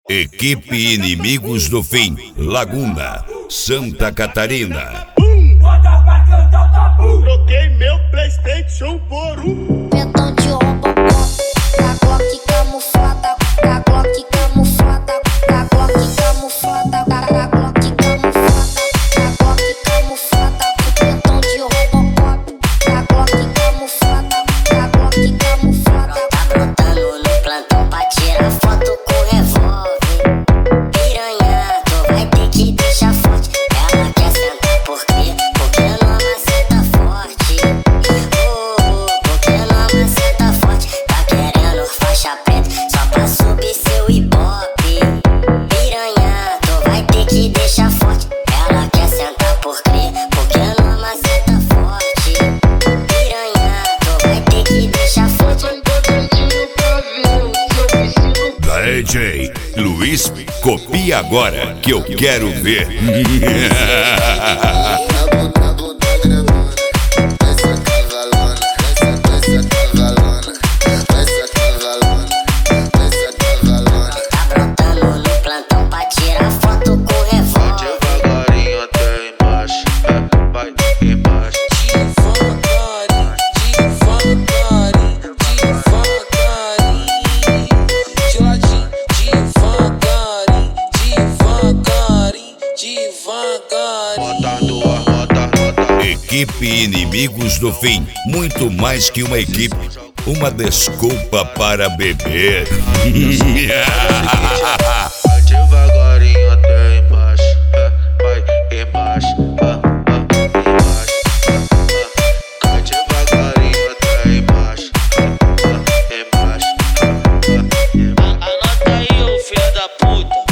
Equipe Inimigos do Fim, Laguna, Santa Catarina. Bota pra cantar tabu. Troquei meu PlayStation por Pentão de Robocop, da Glock camuflada, da Glock camuflada, da Glock camuflada, da Glock camuflada, da Glock camuflada. Pentão de Robocop, da Glock camuflada, da Glock camuflada. Tá brotando no plantão pra tirar foto com revólver. Piranha, tu vai ter que deixar forte. Ela quer sentar por quê? Porque não maceta forte. Porque não maceta forte. Tá querendo faixa preta só pra subir seu ibope. Piranha, tu vai ter que deixar forte. Ela quer sentar por quê? Porque não maceta forte. Piranha, tu vai ter que deixar forte. DJ Luiz, copia agora que eu quero ver. Tá brotando no plantão pra tirar foto com revólver. Devagarinho até embaixo, vai embaixo. Devagarinho, de ladinho, devagarinho. Roda no ar, roda. Equipe Inimigos do Fim, muito mais que uma equipe, uma desculpa para beber. Vai devagarinho até embaixo, vai embaixo, embaixo. Vai devagarinho até embaixo, embaixo. Anota aí, ô filho da puta.